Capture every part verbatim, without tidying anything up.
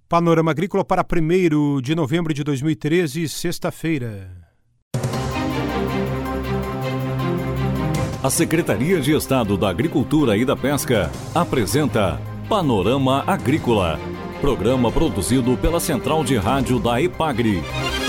Panorama Agrícola para primeiro de novembro de dois mil e treze, sexta-feira. A Secretaria de Estado da Agricultura e da Pesca apresenta Panorama Agrícola, programa produzido pela Central de Rádio da EPAGRE.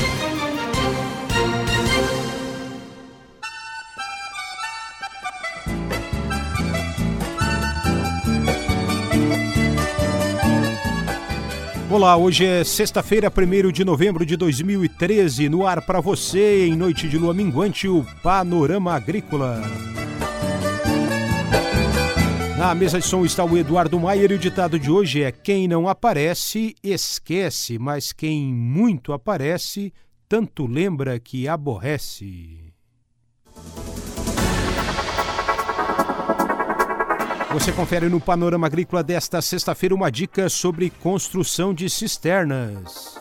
Olá, hoje é sexta-feira, primeiro de novembro de dois mil e treze, no ar para você, em noite de lua minguante, o Panorama Agrícola. Na mesa de som está o Eduardo Maier e o ditado de hoje é: quem não aparece, esquece, mas quem muito aparece, tanto lembra que aborrece. Você confere no Panorama Agrícola desta sexta-feira uma dica sobre construção de cisternas.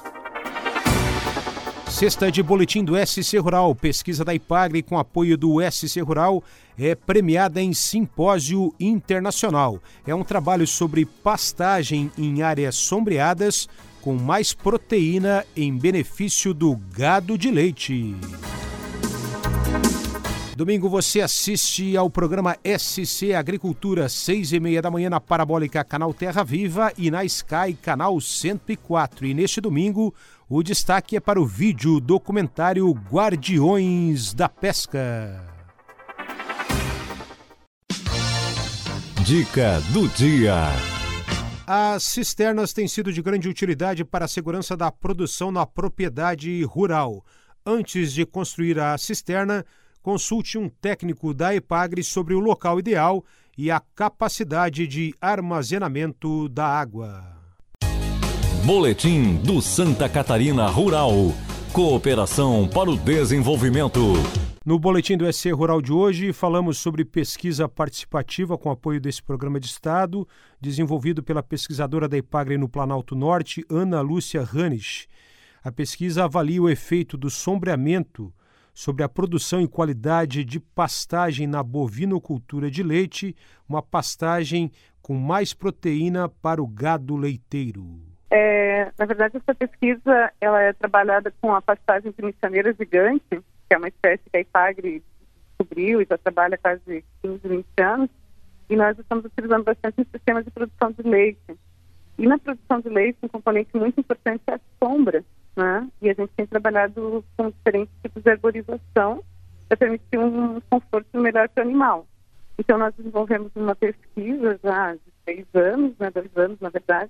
Sexta de boletim do S C Rural, pesquisa da EPAGRE com apoio do S C Rural é premiada em simpósio internacional. É um trabalho sobre pastagem em áreas sombreadas com mais proteína em benefício do gado de leite. Domingo você assiste ao programa S C Agricultura, seis e meia da manhã na Parabólica Canal Terra Viva e na Sky Canal cento e quatro. E neste domingo o destaque é para o vídeo documentário Guardiões da Pesca. Dica do dia. As cisternas têm sido de grande utilidade para a segurança da produção na propriedade rural. Antes de construir a cisterna, consulte um técnico da EPAGRE sobre o local ideal e a capacidade de armazenamento da água. Boletim do Santa Catarina Rural. Cooperação para o desenvolvimento. No boletim do S C Rural de hoje, falamos sobre pesquisa participativa com apoio desse programa de Estado, desenvolvido pela pesquisadora da EPAGRE no Planalto Norte, Ana Lúcia Ranisch. A pesquisa avalia o efeito do sombreamento sobre a produção e qualidade de pastagem na bovinocultura de leite, uma pastagem com mais proteína para o gado leiteiro. É, na verdade, essa pesquisa ela é trabalhada com a pastagem de missioneira gigante, que é uma espécie que a EPAGRE descobriu e já trabalha há quase quinze, vinte anos, e nós estamos utilizando bastante em sistemas de produção de leite. E na produção de leite, um componente muito importante é a sombra, né? E a gente tem trabalhado com diferentes tipos de arborização para permitir um conforto melhor para o animal. Então, nós desenvolvemos uma pesquisa já de seis anos, né, dois anos, na verdade,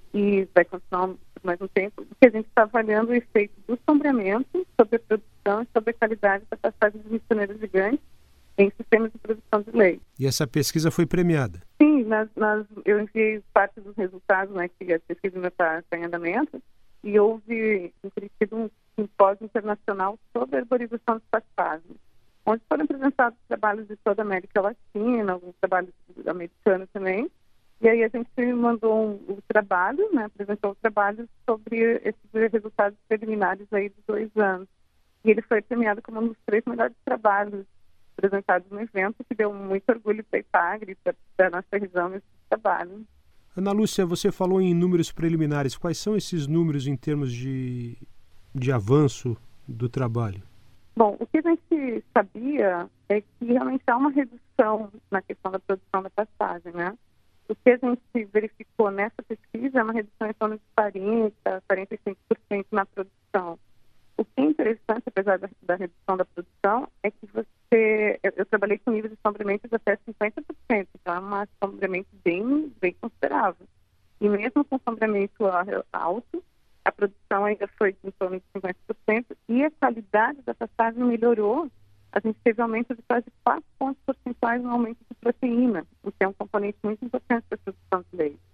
e vai continuar por mais um tempo, que a gente está avaliando o efeito do sombreamento sobre a produção e sobre a qualidade da pastagem de missioneira gigante em sistemas de produção de leite. E essa pesquisa foi premiada? Sim, nós, nós, eu enviei parte dos resultados, né, que a pesquisa ainda está em andamento, e houve em Curitiba um simpósio internacional sobre a arborização de pastagens, onde foram apresentados trabalhos de toda a América Latina, alguns trabalhos americanos também, e aí a gente mandou um, um trabalho, né, apresentou o trabalho sobre esses resultados preliminares aí de dois anos. E ele foi premiado como um dos três melhores trabalhos apresentados no evento, que deu muito orgulho para a EPAGRE e para a nossa região nesse trabalho. Ana Lúcia, você falou em números preliminares. Quais são esses números em termos de, de avanço do trabalho? Bom, o que a gente sabia é que realmente há uma redução na questão da produção da pastagem, né? O que a gente verificou nessa pesquisa é uma redução em torno de quarenta por cento, quarenta e cinco por cento na produção. O que é interessante, apesar da, da redução da produção, é que você... Eu, eu trabalhei com níveis de sombreamento de até cinquenta por cento, então é um sombreamento bem, bem considerável. E mesmo com sombreamento alto, a produção ainda foi em torno de cinquenta por cento e a qualidade da pastagem melhorou. A gente teve aumento de quase quatro pontos percentuais no aumento de proteína, o que é um componente muito importante para a produção de leite.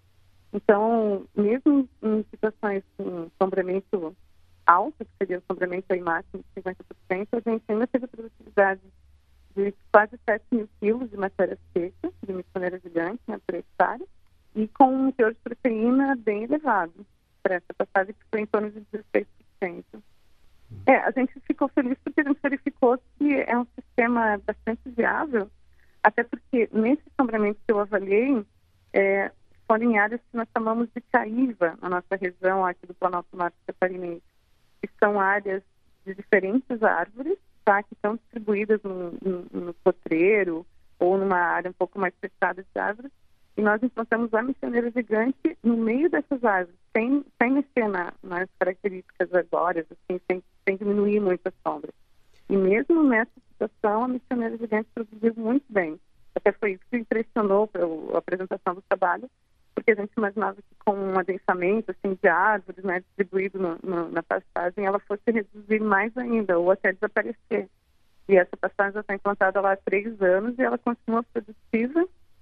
Então, mesmo em situações com sombreamento alto, que seria o sombreamento aí máximo de cinquenta por cento, a gente ainda teve a produtividade de quase sete mil quilos de matéria seca, de missioneira gigante, né, por hectare, e com um teor de proteína bem elevado, para essa pastagem que foi em torno de dezesseis por cento. É, a gente ficou feliz porque a gente verificou que é um sistema bastante viável, até porque nesse sombreamento que eu avaliei, é, corresponde em áreas que nós chamamos de caiva, na nossa região aqui do Planalto Norte Catarinense, que são áreas de diferentes árvores, tá? Que estão distribuídas no, no, no potreiro ou numa área um pouco mais fechada de árvores, e nós encontramos a missioneira gigante no meio dessas árvores, sem, sem mexer na, nas características arbóreas, assim, sem, sem diminuir muito a sombra. E mesmo nessa situação, a missioneira gigante produziu muito bem. Até foi isso que impressionou a apresentação do trabalho, porque a gente imaginava que com um adensamento assim, de árvores, né, distribuído no, no, na pastagem, ela fosse reduzir mais ainda, ou até desaparecer. E essa pastagem já está implantada lá há três anos e ela continua produtiva,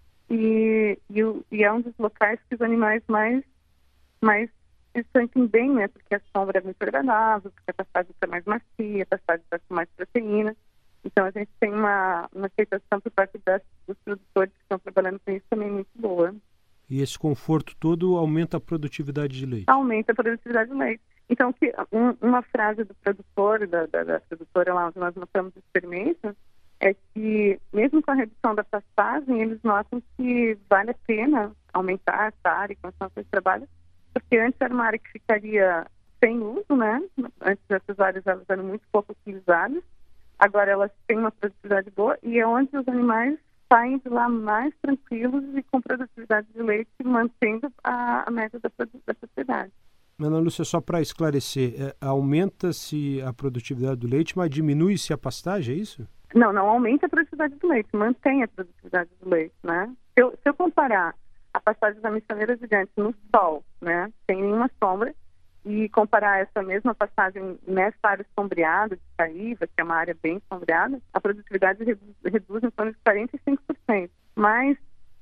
e, e, e é um dos locais que os animais mais, mais se sentem bem, né, porque a sombra é muito agradável, porque a pastagem está mais macia, a pastagem está com mais proteína. Então, a gente tem uma, uma aceitação por parte das, dos produtores que estão trabalhando com isso também muito boa. E esse conforto todo aumenta a produtividade de leite? Aumenta a produtividade de leite. Então, que, um, uma frase do produtor, da, da, da produtora lá onde nós montamos o experimento, é que, mesmo com a redução da pastagem, eles notam que vale a pena aumentar essa área e continuar com esse trabalho, porque antes era uma área que ficaria sem uso, né? Antes essas áreas elas eram muito pouco utilizadas. Agora elas têm uma produtividade boa e é onde os animais saem de lá mais tranquilos e com produtividade de leite, mantendo a, a média da, da sociedade. Ana Lúcia, só para esclarecer, é, aumenta-se a produtividade do leite, mas diminui-se a pastagem, é isso? Não, não aumenta a produtividade do leite, mantém a produtividade do leite, né? Se eu, se eu comparar a pastagem da missioneira gigante no sol, né, sem nenhuma sombra, e comparar essa mesma pastagem nessa área sombreada de Caiva, que é uma área bem sombreada, a produtividade reduz, reduz em torno de quarenta e cinco por cento. Mas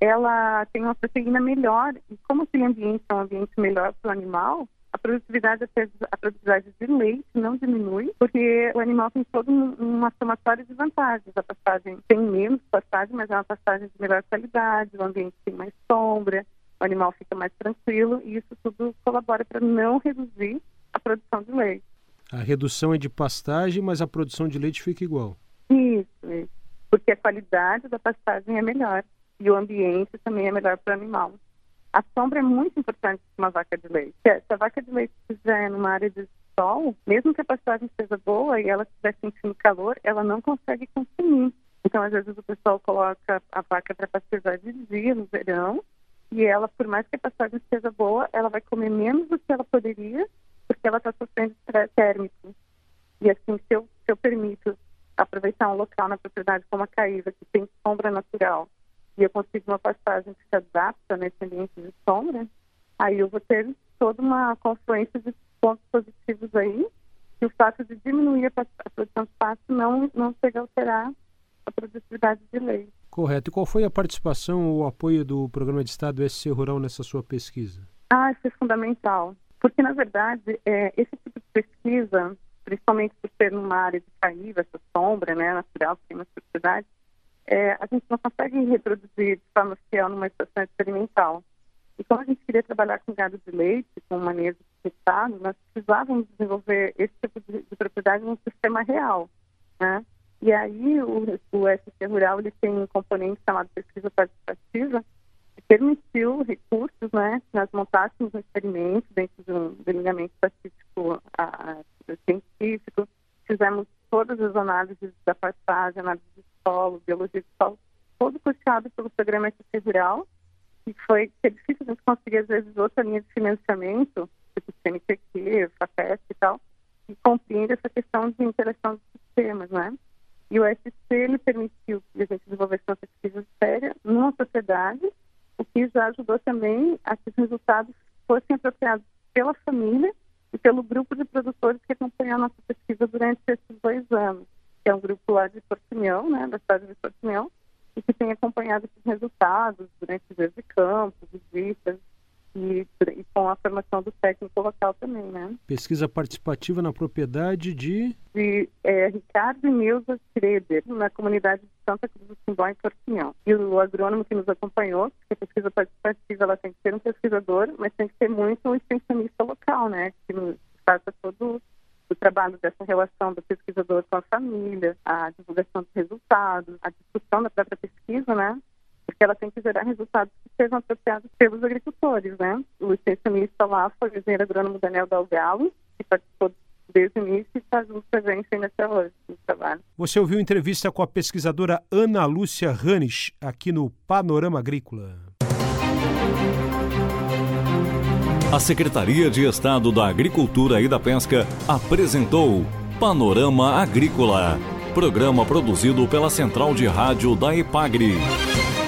ela tem uma proteína melhor, e como aquele ambiente é um ambiente melhor para o animal, a produtividade, a produtividade de leite não diminui, porque o animal tem todo um, uma somatória de vantagens. A pastagem tem menos pastagem, mas é uma pastagem de melhor qualidade, o ambiente tem mais sombra, o animal fica mais tranquilo, e isso tudo colabora para não reduzir a produção de leite. A redução é de pastagem, mas a produção de leite fica igual. Isso, isso. Porque a qualidade da pastagem é melhor e o ambiente também é melhor para o animal. A sombra é muito importante para uma vaca de leite. Se a vaca de leite estiver numa área de sol, mesmo que a pastagem seja boa e ela estiver sentindo calor, ela não consegue consumir. Então, às vezes, o pessoal coloca a vaca para pastejar de dia no verão, e ela, por mais que a pastagem esteja boa, ela vai comer menos do que ela poderia, porque ela está sofrendo estresse térmico. E assim, se eu, se eu permito aproveitar um local na propriedade como a Caiva, que tem sombra natural, e eu consigo uma pastagem que se adapta nesse ambiente de sombra, aí eu vou ter toda uma confluência de pontos positivos aí, e o fato de diminuir a, a produção de pasto não, não chega a alterar a produtividade de leite. Correto. E qual foi a participação ou o apoio do Programa de Estado S C Rural nessa sua pesquisa? Ah, isso é fundamental. Porque, na verdade, é, esse tipo de pesquisa, principalmente por ser numa área de Caiva, essa sombra, né, natural que tem na sociedade, é, a gente não consegue reproduzir de forma fiel numa estação experimental. E como a gente queria trabalhar com gado de leite, com manejo de estado, nós precisávamos desenvolver esse tipo de, de propriedade num sistema real, né? E aí o, o S C Rural ele tem um componente chamado pesquisa participativa, que permitiu recursos, né, que nós montássemos um experimento dentro de um delineamento estatístico a, a, científico, fizemos todas as análises da pastagem, análise de solo, biologia de solo, todo puxado pelo programa S C Rural, que foi que é difícil a gente conseguir, às vezes, outra linha de financiamento, tipo C N P Q, FAPESP e tal, que compreende essa questão de interação dos sistemas, né? E o S C ele permitiu que a gente desenvolvesse uma pesquisa séria numa sociedade, o que já ajudou também a que os resultados fossem apropriados pela família e pelo grupo de produtores que acompanhou a nossa pesquisa durante esses dois anos, que é um grupo lá de Portunhão, né, da cidade de Portunhão, e que tem acompanhado esses resultados durante os dias de campo, visitas, e, e com a formação do técnico local também, né? Pesquisa participativa na propriedade de... De é, Ricardo e Nilza Schroeder, na comunidade de Santa Cruz do Timbó, em Portunhão. E o agrônomo que nos acompanhou, porque a pesquisa participativa ela tem que ser um pesquisador, mas tem que ser muito um extensionista local, né? Que nos faça todo o trabalho dessa relação do pesquisador com a família, a divulgação dos resultados, a discussão da própria pesquisa, né? Porque ela tem que gerar resultados que sejam apropriados pelos agricultores, né? O extensionista lá foi o engenheiro agrônomo Daniel Dalgalo, que participou desde o início e está junto com a gente ainda até hoje no trabalho. Você ouviu entrevista com a pesquisadora Ana Lúcia Ranisch, aqui no Panorama Agrícola. A Secretaria de Estado da Agricultura e da Pesca apresentou Panorama Agrícola, programa produzido pela Central de Rádio da EPAGRE.